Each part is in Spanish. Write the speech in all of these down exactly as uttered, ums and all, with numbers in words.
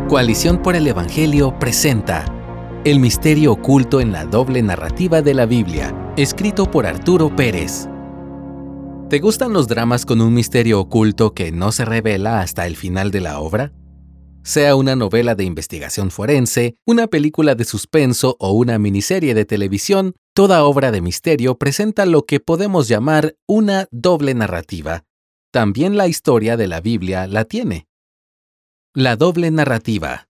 Coalición por el Evangelio presenta El misterio oculto en la doble narrativa de la Biblia, escrito por Arturo Pérez. ¿Te gustan los dramas con un misterio oculto que no se revela hasta el final de la obra? Sea una novela de investigación forense, una película de suspenso o una miniserie de televisión, toda obra de misterio presenta lo que podemos llamar una doble narrativa. También la historia de la Biblia la tiene. La doble narrativa.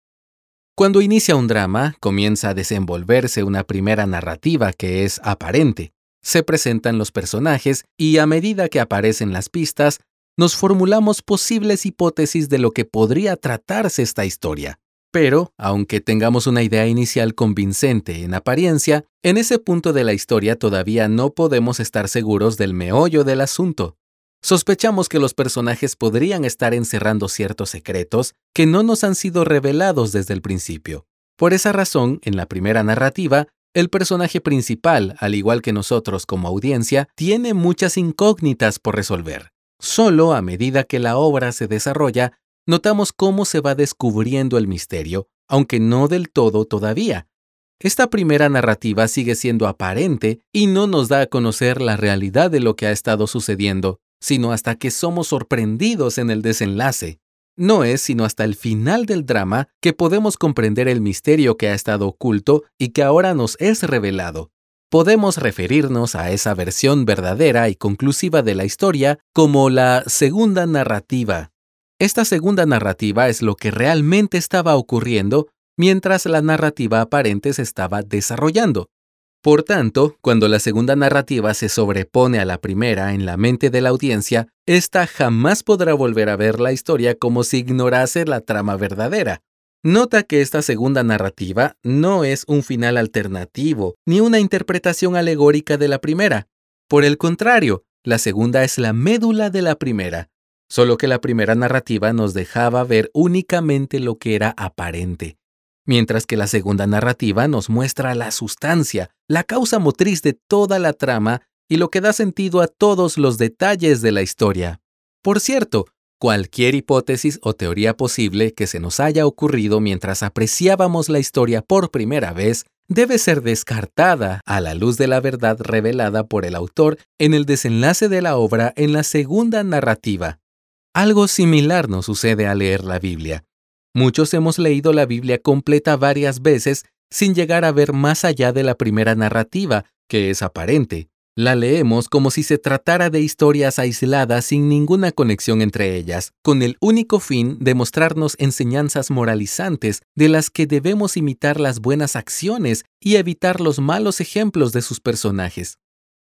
Cuando inicia un drama, comienza a desenvolverse una primera narrativa que es aparente. Se presentan los personajes y a medida que aparecen las pistas, nos formulamos posibles hipótesis de lo que podría tratarse esta historia. Pero, aunque tengamos una idea inicial convincente en apariencia, en ese punto de la historia todavía no podemos estar seguros del meollo del asunto. Sospechamos que los personajes podrían estar encerrando ciertos secretos que no nos han sido revelados desde el principio. Por esa razón, en la primera narrativa, el personaje principal, al igual que nosotros como audiencia, tiene muchas incógnitas por resolver. Solo a medida que la obra se desarrolla, notamos cómo se va descubriendo el misterio, aunque no del todo todavía. Esta primera narrativa sigue siendo aparente y no nos da a conocer la realidad de lo que ha estado sucediendo, sino hasta que somos sorprendidos en el desenlace. No es sino hasta el final del drama que podemos comprender el misterio que ha estado oculto y que ahora nos es revelado. Podemos referirnos a esa versión verdadera y conclusiva de la historia como la segunda narrativa. Esta segunda narrativa es lo que realmente estaba ocurriendo mientras la narrativa aparente se estaba desarrollando. Por tanto, cuando la segunda narrativa se sobrepone a la primera en la mente de la audiencia, ésta jamás podrá volver a ver la historia como si ignorase la trama verdadera. Nota que esta segunda narrativa no es un final alternativo, ni una interpretación alegórica de la primera. Por el contrario, la segunda es la médula de la primera, solo que la primera narrativa nos dejaba ver únicamente lo que era aparente, mientras que la segunda narrativa nos muestra la sustancia, la causa motriz de toda la trama y lo que da sentido a todos los detalles de la historia. Por cierto, cualquier hipótesis o teoría posible que se nos haya ocurrido mientras apreciábamos la historia por primera vez debe ser descartada a la luz de la verdad revelada por el autor en el desenlace de la obra en la segunda narrativa. Algo similar nos sucede al leer la Biblia. Muchos hemos leído la Biblia completa varias veces sin llegar a ver más allá de la primera narrativa, que es aparente. La leemos como si se tratara de historias aisladas sin ninguna conexión entre ellas, con el único fin de mostrarnos enseñanzas moralizantes de las que debemos imitar las buenas acciones y evitar los malos ejemplos de sus personajes.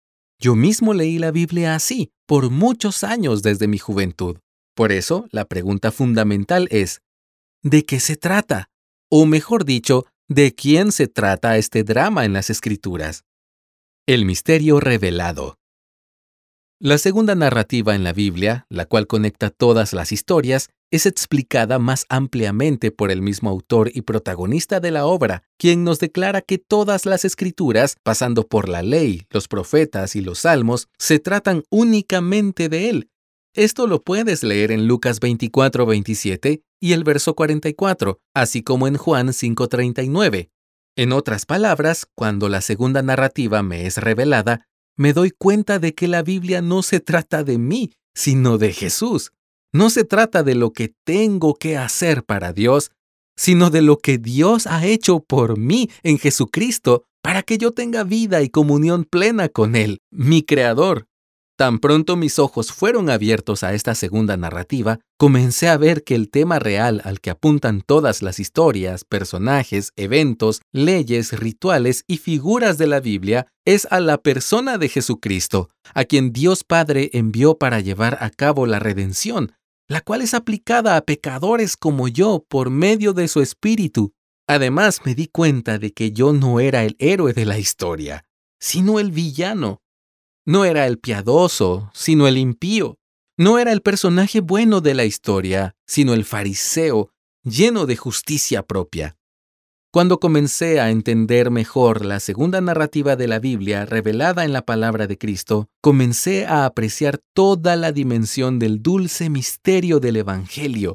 Yo mismo leí la Biblia así, por muchos años desde mi juventud. Por eso, la pregunta fundamental es: ¿de qué se trata? O mejor dicho, ¿de quién se trata este drama en las Escrituras? El misterio revelado. La segunda narrativa en la Biblia, la cual conecta todas las historias, es explicada más ampliamente por el mismo autor y protagonista de la obra, quien nos declara que todas las Escrituras, pasando por la ley, los profetas y los salmos, se tratan únicamente de él. Esto lo puedes leer en Lucas veinticuatro veintisiete y el verso cuarenta y cuatro, así como en Juan cinco treinta y nueve. En otras palabras, cuando la segunda narrativa me es revelada, me doy cuenta de que la Biblia no se trata de mí, sino de Jesús. No se trata de lo que tengo que hacer para Dios, sino de lo que Dios ha hecho por mí en Jesucristo para que yo tenga vida y comunión plena con Él, mi Creador. Tan pronto mis ojos fueron abiertos a esta segunda narrativa, comencé a ver que el tema real al que apuntan todas las historias, personajes, eventos, leyes, rituales y figuras de la Biblia es a la persona de Jesucristo, a quien Dios Padre envió para llevar a cabo la redención, la cual es aplicada a pecadores como yo por medio de su Espíritu. Además, me di cuenta de que yo no era el héroe de la historia, sino el villano. No era el piadoso, sino el impío. No era el personaje bueno de la historia, sino el fariseo, lleno de justicia propia. Cuando comencé a entender mejor la segunda narrativa de la Biblia revelada en la palabra de Cristo, comencé a apreciar toda la dimensión del dulce misterio del Evangelio.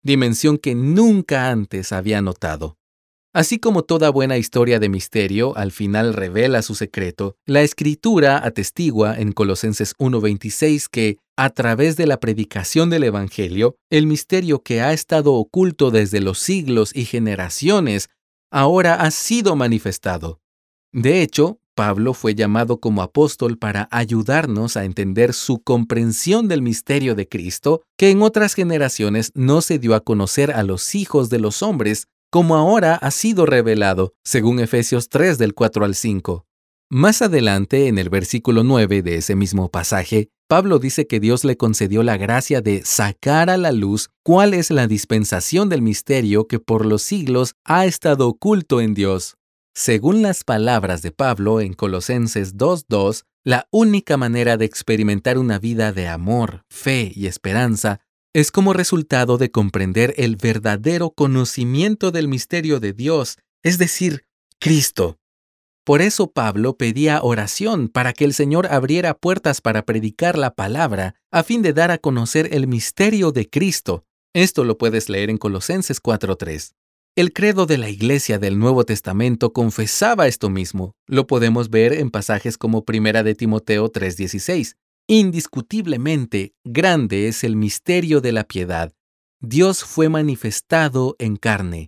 dimensión que nunca antes había notado. Así como toda buena historia de misterio al final revela su secreto, la Escritura atestigua en Colosenses uno veintiséis que, a través de la predicación del Evangelio, el misterio que ha estado oculto desde los siglos y generaciones, ahora ha sido manifestado. De hecho, Pablo fue llamado como apóstol para ayudarnos a entender su comprensión del misterio de Cristo, que en otras generaciones no se dio a conocer a los hijos de los hombres, como ahora ha sido revelado, según Efesios tres del cuatro al cinco. Más adelante, en el versículo nueve de ese mismo pasaje, Pablo dice que Dios le concedió la gracia de sacar a la luz cuál es la dispensación del misterio que por los siglos ha estado oculto en Dios. Según las palabras de Pablo en Colosenses dos dos, la única manera de experimentar una vida de amor, fe y esperanza es como resultado de comprender el verdadero conocimiento del misterio de Dios, es decir, Cristo. Por eso Pablo pedía oración para que el Señor abriera puertas para predicar la palabra, a fin de dar a conocer el misterio de Cristo. Esto lo puedes leer en Colosenses cuatro tres. El credo de la Iglesia del Nuevo Testamento confesaba esto mismo. Lo podemos ver en pasajes como Primera de Timoteo tres dieciséis. Indiscutiblemente, grande es el misterio de la piedad. Dios fue manifestado en carne.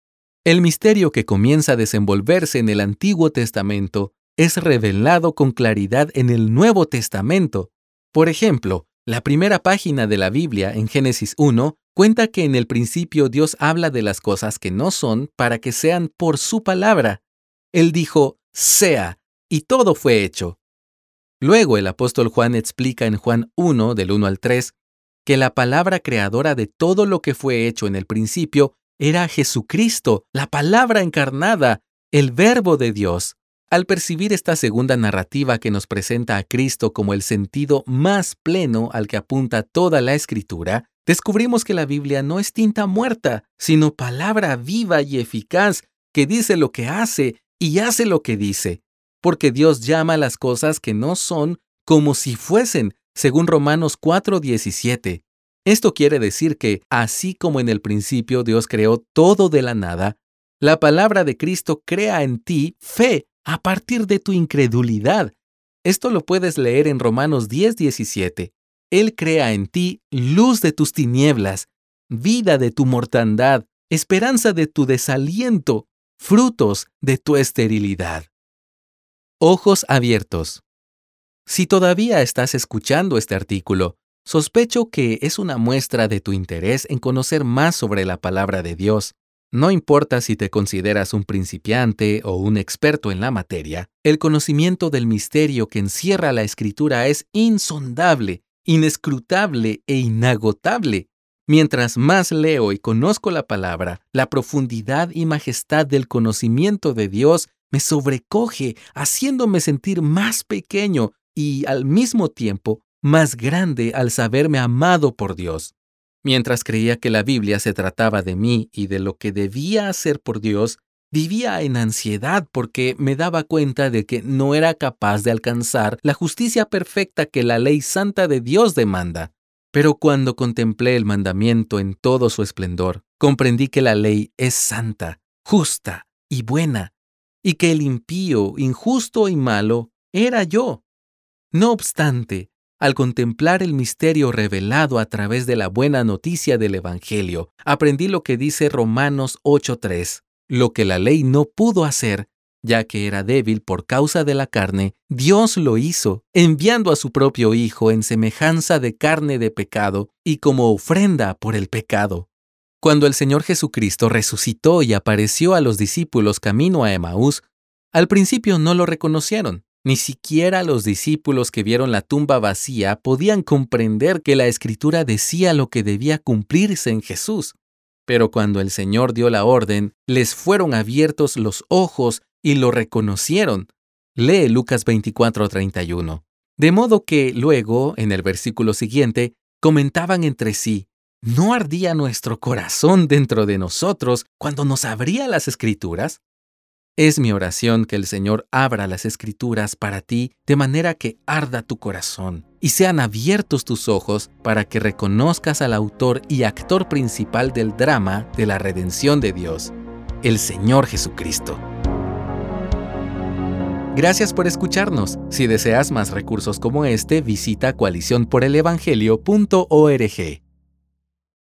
El misterio que comienza a desenvolverse en el Antiguo Testamento es revelado con claridad en el Nuevo Testamento. Por ejemplo, la primera página de la Biblia, en Génesis uno, cuenta que en el principio Dios habla de las cosas que no son para que sean por su palabra. Él dijo, sea, y todo fue hecho. Luego el apóstol Juan explica en Juan uno, del uno al tres, que la palabra creadora de todo lo que fue hecho en el principio era Jesucristo, la palabra encarnada, el Verbo de Dios. Al percibir esta segunda narrativa que nos presenta a Cristo como el sentido más pleno al que apunta toda la Escritura, descubrimos que la Biblia no es tinta muerta, sino palabra viva y eficaz que dice lo que hace y hace lo que dice. Porque Dios llama a las cosas que no son como si fuesen, según Romanos cuatro diecisiete. Esto quiere decir que, así como en el principio Dios creó todo de la nada, la palabra de Cristo crea en ti fe a partir de tu incredulidad. Esto lo puedes leer en Romanos diez diecisiete. Él crea en ti luz de tus tinieblas, vida de tu mortandad, esperanza de tu desaliento, frutos de tu esterilidad. Ojos abiertos. Si todavía estás escuchando este artículo, sospecho que es una muestra de tu interés en conocer más sobre la palabra de Dios. No importa si te consideras un principiante o un experto en la materia, el conocimiento del misterio que encierra la Escritura es insondable, inescrutable e inagotable. Mientras más leo y conozco la palabra, la profundidad y majestad del conocimiento de Dios me sobrecoge, haciéndome sentir más pequeño y, al mismo tiempo, más grande al saberme amado por Dios. Mientras creía que la Biblia se trataba de mí y de lo que debía hacer por Dios, vivía en ansiedad porque me daba cuenta de que no era capaz de alcanzar la justicia perfecta que la ley santa de Dios demanda. Pero cuando contemplé el mandamiento en todo su esplendor, comprendí que la ley es santa, justa y buena, y que el impío, injusto y malo era yo. No obstante, al contemplar el misterio revelado a través de la buena noticia del Evangelio, aprendí lo que dice Romanos ocho tres. Lo que la ley no pudo hacer, ya que era débil por causa de la carne, Dios lo hizo, enviando a su propio Hijo en semejanza de carne de pecado y como ofrenda por el pecado. Cuando el Señor Jesucristo resucitó y apareció a los discípulos camino a Emaús, al principio no lo reconocieron. Ni siquiera los discípulos que vieron la tumba vacía podían comprender que la Escritura decía lo que debía cumplirse en Jesús. Pero cuando el Señor dio la orden, les fueron abiertos los ojos y lo reconocieron. Lee Lucas veinticuatro treinta y uno. De modo que luego, en el versículo siguiente, comentaban entre sí, ¿no ardía nuestro corazón dentro de nosotros cuando nos abría las Escrituras? Es mi oración que el Señor abra las Escrituras para ti de manera que arda tu corazón y sean abiertos tus ojos para que reconozcas al autor y actor principal del drama de la redención de Dios, el Señor Jesucristo. Gracias por escucharnos. Si deseas más recursos como este, visita coalición por el evangelio punto org.